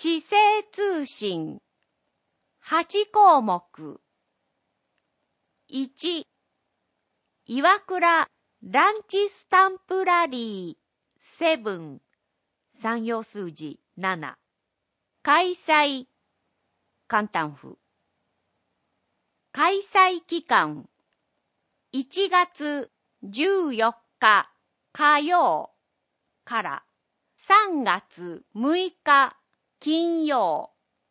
市政通信8項目。1、岩倉ランチスタンプラリー7、3行数字7。開催、簡単符。開催期間、1月14日火曜から3月6日金曜。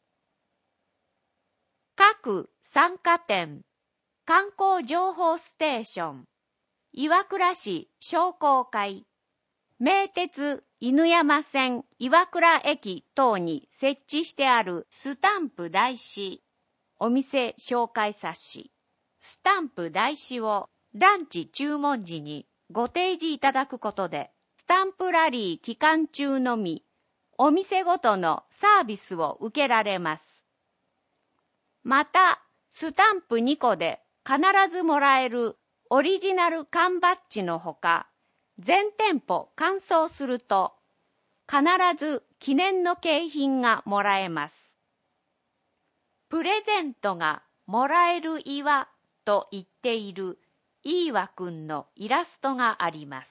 各参加店、観光情報ステーション、岩倉市商工会、名鉄犬山線岩倉駅等に設置してあるスタンプ台紙、お店紹介冊子、スタンプ台紙をランチ注文時にご提示いただくことで、スタンプラリー期間中のみ、お店ごとのサービスを受けられます。また、スタンプ2個で必ずもらえるオリジナル缶バッジのほか、全店舗完走すると、必ず記念の景品がもらえます。プレゼントがもらえる岩と言っているいわくんのイラストがあります。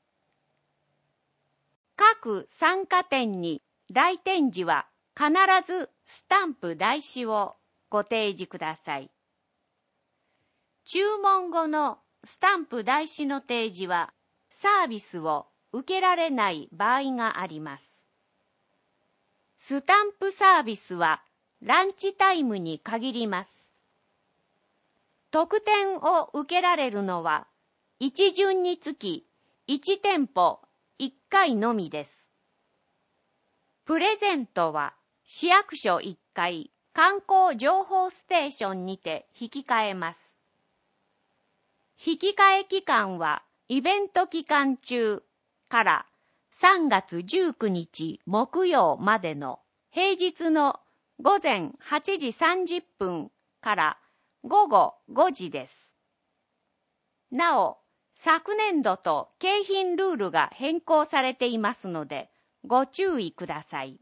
各参加店に来店時は必ずスタンプ台紙をご提示ください。注文後のスタンプ台紙の提示はサービスを受けられない場合があります。スタンプサービスはランチタイムに限ります。特典を受けられるのは一巡につき1店舗1回のみです。プレゼントは市役所1階観光情報ステーションにて引き換えます。引き換え期間はイベント期間中から3月19日木曜までの平日の午前8時30分から午後5時です。なお、昨年度と景品ルールが変更されていますので、ご注意ください。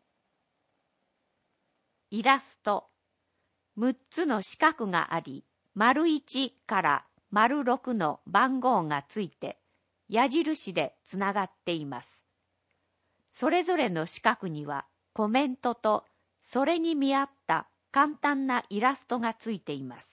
イラスト。6つの四角があり、1から6の番号がついて、矢印でつながっています。それぞれの四角にはコメントと、それに見合った簡単なイラストがついています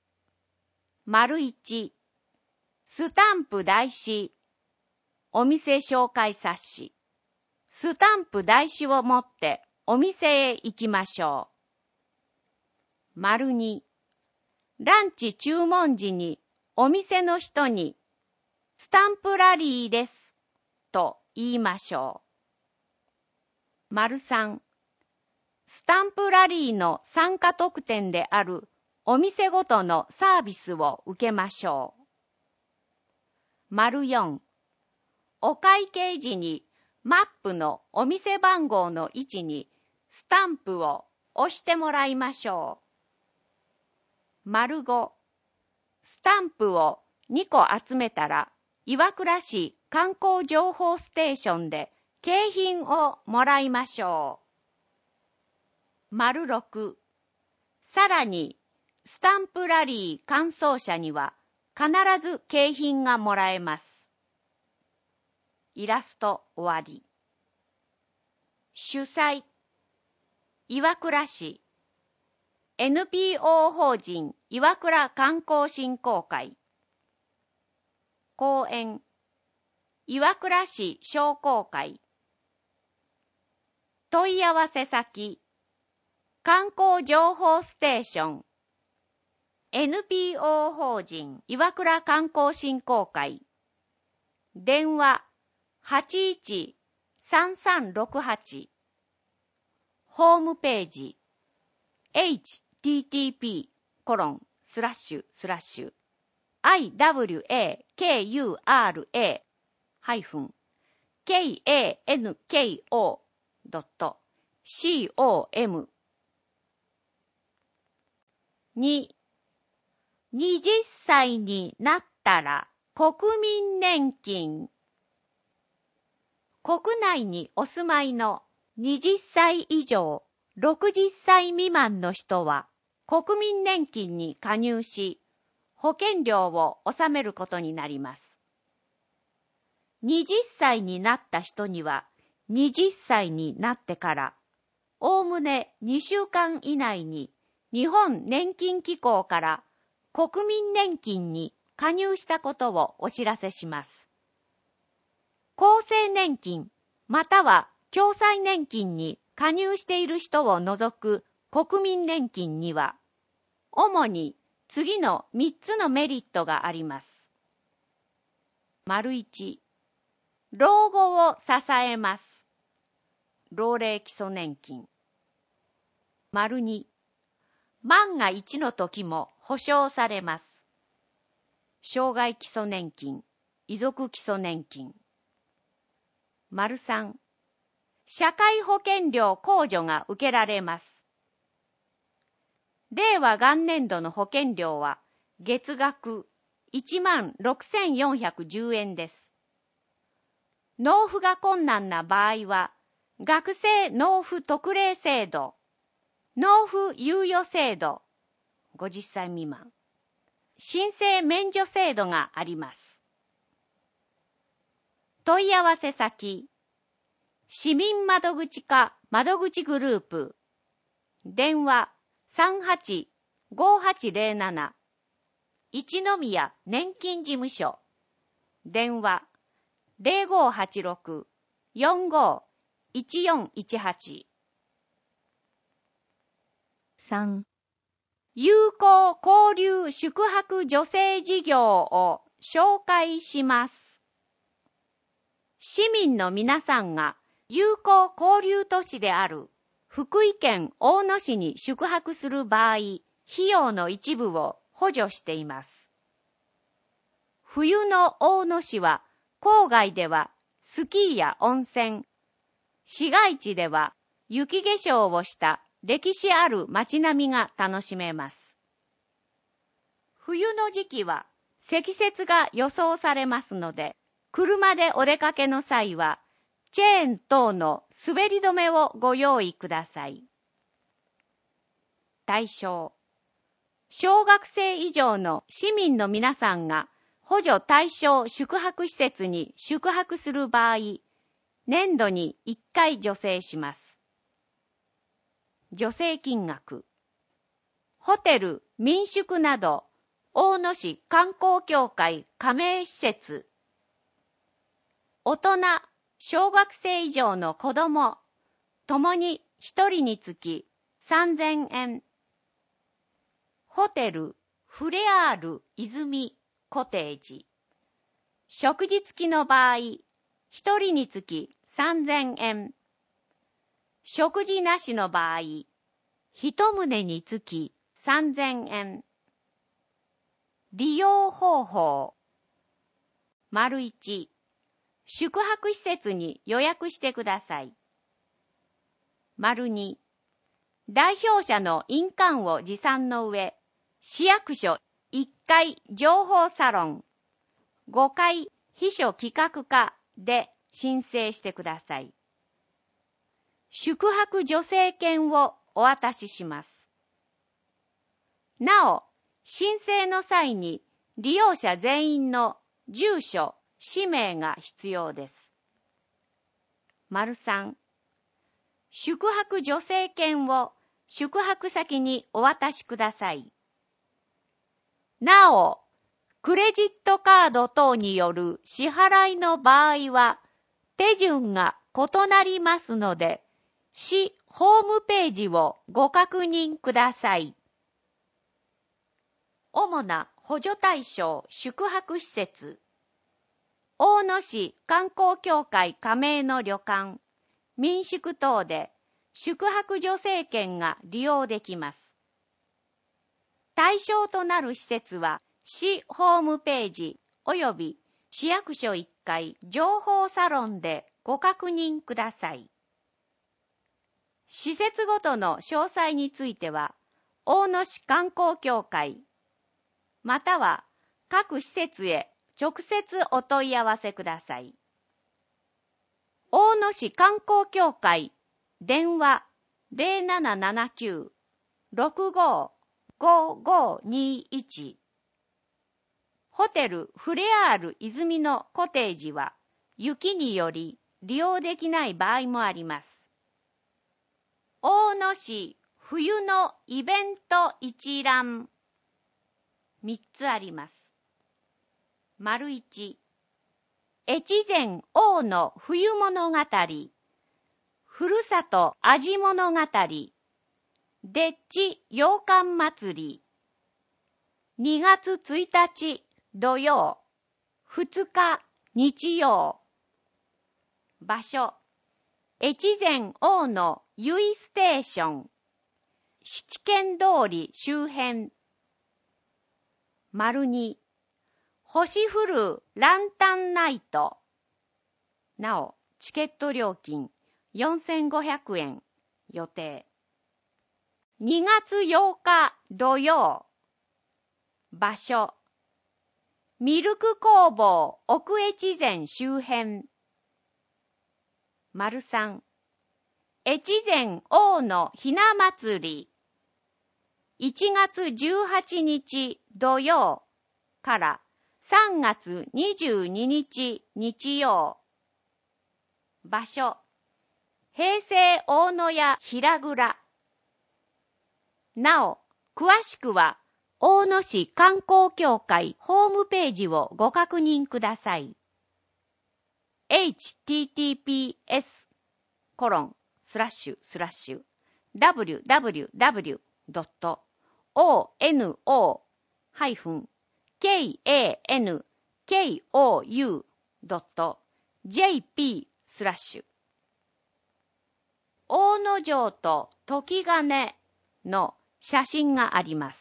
。1、スタンプ台紙、お店紹介冊子。スタンプ台紙を持ってお店へ行きましょう。2、ランチ注文時にお店の人にスタンプラリーですと言いましょう。3、スタンプラリーの参加特典であるお店ごとのサービスを受けましょう。4、お会計時にマップのお店番号の位置にスタンプを押してもらいましょう。5、スタンプを2個集めたら岩倉市観光情報ステーションで景品をもらいましょう。6、さらにスタンプラリー完走者には必ず景品がもらえます。イラスト終わり。主催、岩倉市 NPO 法人岩倉観光振興会。講演、岩倉市商工会。問い合わせ先、観光情報ステーション NPO 法人岩倉観光振興会。電話81-3368。ホームページ http://iwakura-kanko.com。 2、20歳になったら国民年金。国内にお住まいの 20歳以上、60歳未満の人は国民年金に加入し、保険料を納めることになります。20歳になった人には、20歳になってから、おおむね2週間以内に日本年金機構から国民年金に加入したことをお知らせします。厚生年金または共済年金に加入している人を除く国民年金には、主に次の3つのメリットがあります。1、老後を支えます。老齢基礎年金。2、万が一の時も保障されます。生涯基礎年金、遺族基礎年金。3、社会保険料控除が受けられます。令和元年度の保険料は月額16,410円です。納付が困難な場合は、学生納付特例制度、納付猶予制度、50歳未満、申請免除制度があります。問い合わせ先、市民窓口課窓口グループ、電話38-5807、一宮年金事務所、電話0586-45-1418。3、有効交流宿泊助成事業を紹介します。市民の皆さんが有効交流都市である福井県大野市に宿泊する場合、費用の一部を補助しています。冬の大野市は、郊外ではスキーや温泉、市街地では雪化粧をした歴史ある街並みが楽しめます。冬の時期は積雪が予想されますので、車でお出かけの際は、チェーン等の滑り止めをご用意ください。対象、小学生以上の市民の皆さんが補助対象宿泊施設に宿泊する場合、年度に1回助成します。助成金額、ホテル、民宿など、大野市観光協会加盟施設、大人、小学生以上の子ども、ともに1人につき3000円。ホテル、フレアール泉コテージ。食事付きの場合、1人につき3000円。食事なしの場合、1棟につき3000円。利用方法。1、宿泊施設に予約してください。2、代表者の印鑑を持参の上、市役所1階情報サロン、5階秘書企画課で申請してください。宿泊助成券をお渡しします。なお、申請の際に利用者全員の住所、氏名が必要です。3、宿泊助成券を宿泊先にお渡しください。なお、クレジットカード等による支払いの場合は、手順が異なりますので、市ホームページをご確認ください。主な補助対象宿泊施設。大野市観光協会加盟の旅館、民宿等で宿泊助成券が利用できます。対象となる施設は市ホームページおよび市役所1階情報サロンでご確認ください。施設ごとの詳細については、大野市観光協会、または各施設へ直接お問い合わせください。大野市観光協会電話 0779-655521。ホテルフレアール泉のコテージは雪により利用できない場合もあります。大野市冬のイベント一覧。3つあります。丸1、越前大野冬物語、ふるさと味物語、でっち羊羹祭り、2月1日土曜、2日日曜。場所、越前大野由比ステーション、七軒通り周辺。丸2、星降るランタンナイト。なお、チケット料金4500円予定。2月8日土曜。場所、ミルク工房奥越前周辺。丸3、越前大野ひな祭り。1月18日土曜から3月22日日曜。場所、平成大野屋平蔵。なお、詳しくは大野市観光協会ホームページをご確認ください。https://www.ono-kankou.jp/ 大野城と時金の写真があります。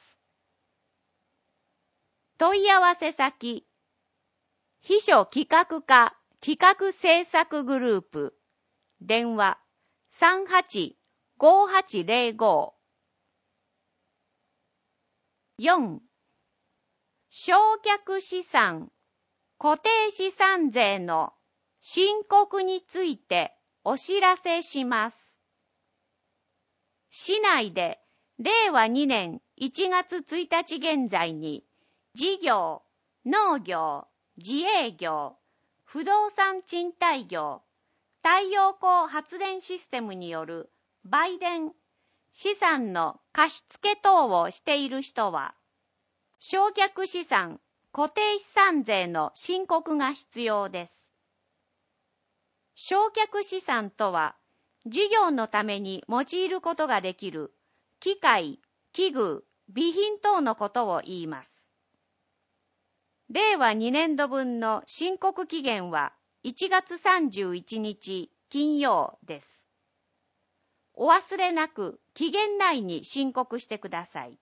問い合わせ先、秘書企画課企画制作グループ、電話 385805。4、償却資産、固定資産税の申告についてお知らせします。市内で令和2年1月1日現在に事業、農業、自営業、不動産賃貸業、太陽光発電システムによる売電、資産の貸付等をしている人は、償却資産、固定資産税の申告が必要です。償却資産とは、事業のために用いることができる機械、器具、備品等のことを言います。令和2年度分の申告期限は1月31日金曜です。お忘れなく期限内に申告してください。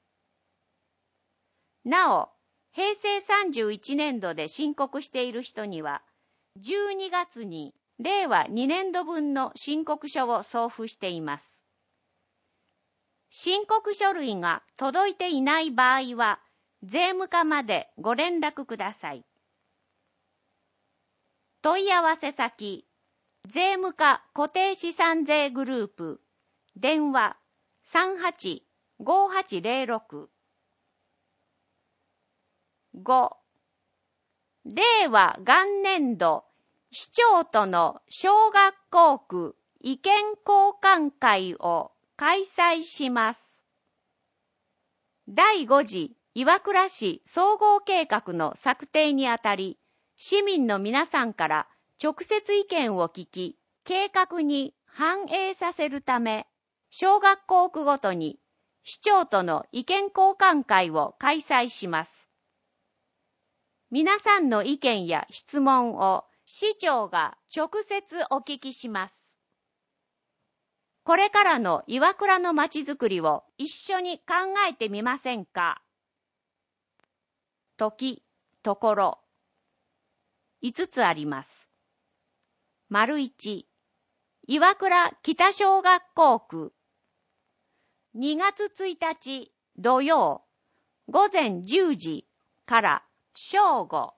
なお、平成31年度で申告している人には、12月に令和2年度分の申告書を送付しています。申告書類が届いていない場合は、税務課までご連絡ください。問い合わせ先、税務課固定資産税グループ、電話 385806。5、令和元年度市長との小学校区意見交換会を開催します。第5次岩倉市総合計画の策定にあたり、市民の皆さんから直接意見を聞き、計画に反映させるため、小学校区ごとに市長との意見交換会を開催します。皆さんの意見や質問を市長が直接お聞きします。これからの岩倉のまちづくりを一緒に考えてみませんか。時、ところ。5つあります。丸1、岩倉北小学校区。2月1日土曜、午前10時から正午。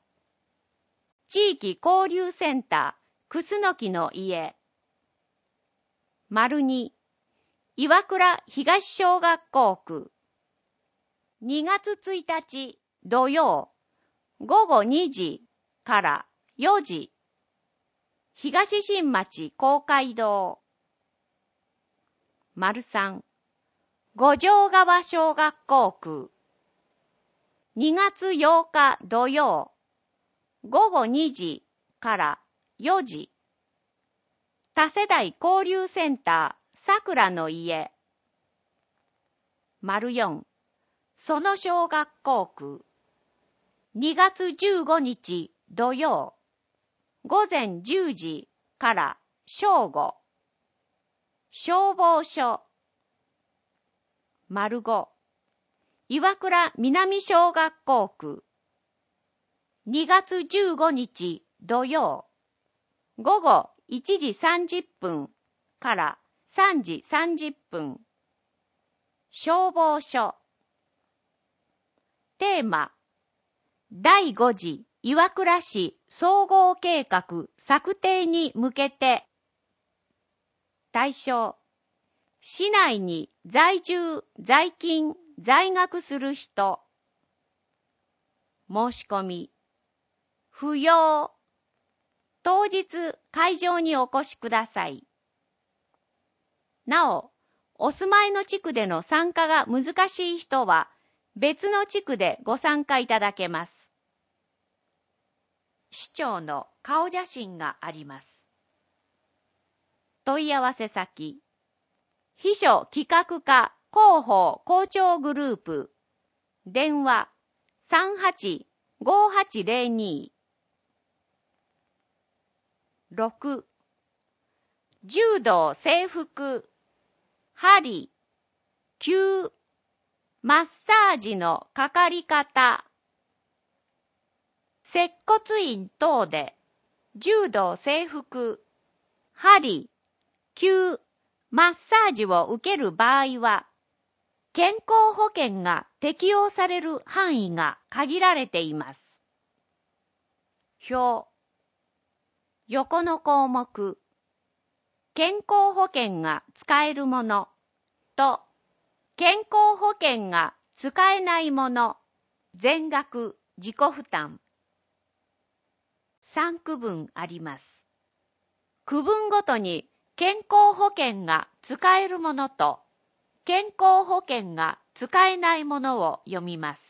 地域交流センター、クスノキの家。 2、岩倉東小学校区。2月1日土曜、午後2時から4時。東新町公会堂。3、五条川小学校区。2月8日土曜、午後2時から4時。多世代交流センターさくらの家。4、その小学校区。2月15日土曜、午前10時から正午。消防署。5、岩倉南小学校区。2月15日土曜、午後1時30分から3時30分。消防署。テーマ、第5次岩倉市総合計画策定に向けて。対象、市内に在住、在勤、在学する人。申し込み、不要。当日会場にお越しください。なお、お住まいの地区での参加が難しい人は、別の地区でご参加いただけます。市長の顔写真があります。問い合わせ先、秘書企画課広報校長グループ。電話 38-5802。6、柔道制服、針、灸、マッサージのかかり方。接骨院等で柔道制服、針、灸、マッサージを受ける場合は、健康保険が適用される範囲が限られています。表。横の項目、健康保険が使えるものと、健康保険が使えないもの、全額自己負担。3区分あります。区分ごとに健康保険が使えるものと、健康保険が使えないものを読みます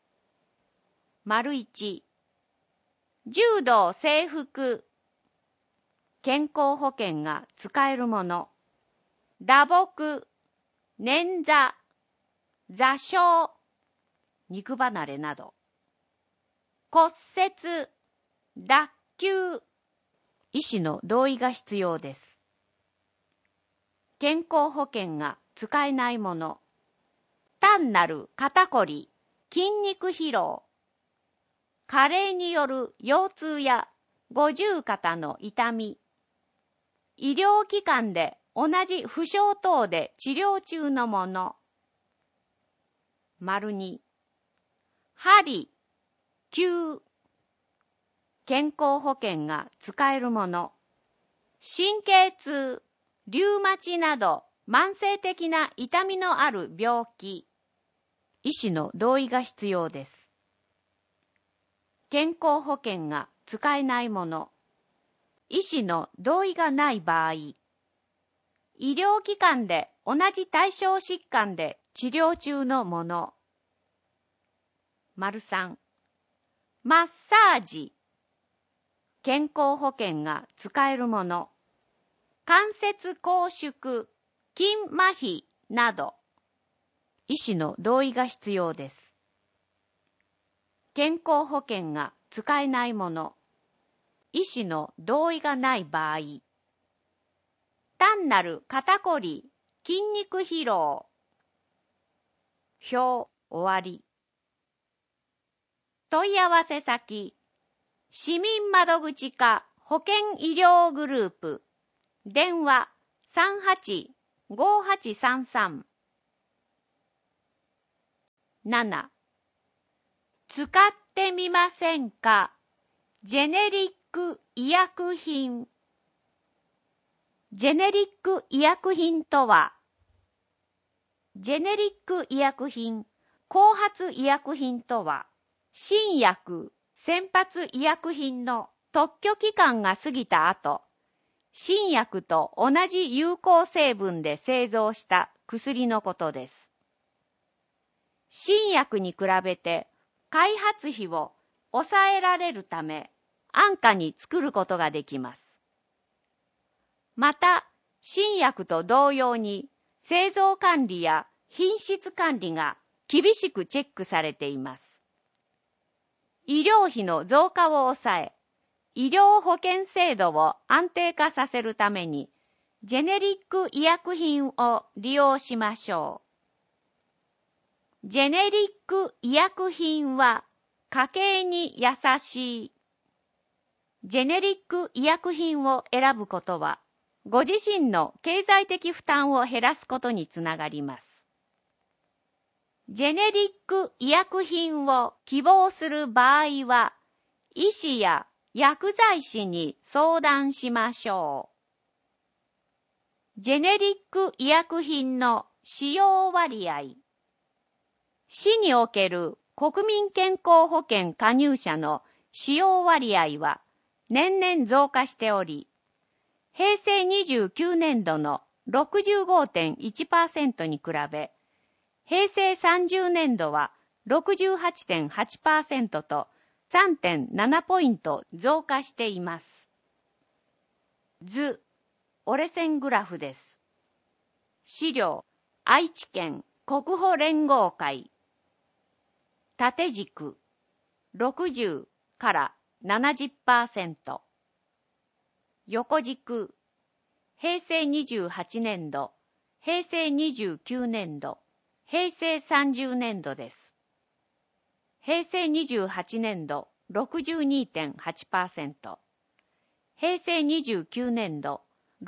。1、柔道制服。健康保険が使えるもの。打撲、捻挫、挫傷、肉離れなど。骨折、脱臼。医師の同意が必要です。健康保険が使えないもの。単なる肩こり、筋肉疲労。加齢による腰痛や五十肩の痛み。医療機関で同じ負傷等で治療中のもの。2、針、灸。健康保険が使えるもの。神経痛、リウマチなど慢性的な痛みのある病気。医師の同意が必要です。健康保険が使えないもの。医師の同意がない場合。医療機関で同じ対象疾患で治療中のもの。3、マッサージ。健康保険が使えるもの。関節拘縮、筋麻痺など。医師の同意が必要です。健康保険が使えないもの。医師の同意がない場合。単なる肩こり、筋肉疲労。表終わり。問い合わせ先、市民窓口課保健医療グループ。電話 38-5833。7、使ってみませんか？ジェネリック医薬品。 ジェネリック医薬品とは、ジェネリック医薬品、後発医薬品とは、新薬、先発医薬品の特許期間が過ぎた後、新薬と同じ有効成分で製造した薬のことです。新薬に比べて開発費を抑えられるため、安価に作ることができます。また、新薬と同様に製造管理や品質管理が厳しくチェックされています。医療費の増加を抑え、医療保険制度を安定化させるために、ジェネリック医薬品を利用しましょう。ジェネリック医薬品は家計に優しい。ジェネリック医薬品を選ぶことは、ご自身の経済的負担を減らすことにつながります。ジェネリック医薬品を希望する場合は、医師や薬剤師に相談しましょう。ジェネリック医薬品の使用割合。市における国民健康保険加入者の使用割合は年々増加しており、平成29年度の 65.1% に比べ、平成30年度は 68.8% と 3.7 ポイント増加しています。図、折れ線グラフです。資料、愛知県国保連合会。縦軸、60から70%。横軸、平成28年度、平成29年度、平成30年度です。平成28年度 62.8%、平成29年度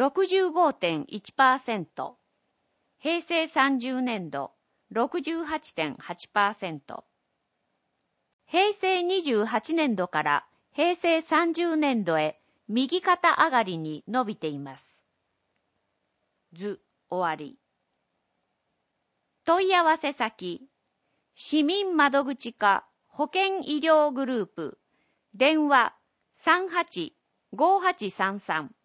65.1%、平成30年度 68.8%、平成28年度から平成30年度へ右肩上がりに伸びています。図終わり。問い合わせ先、市民窓口課保健医療グループ、電話 38-5833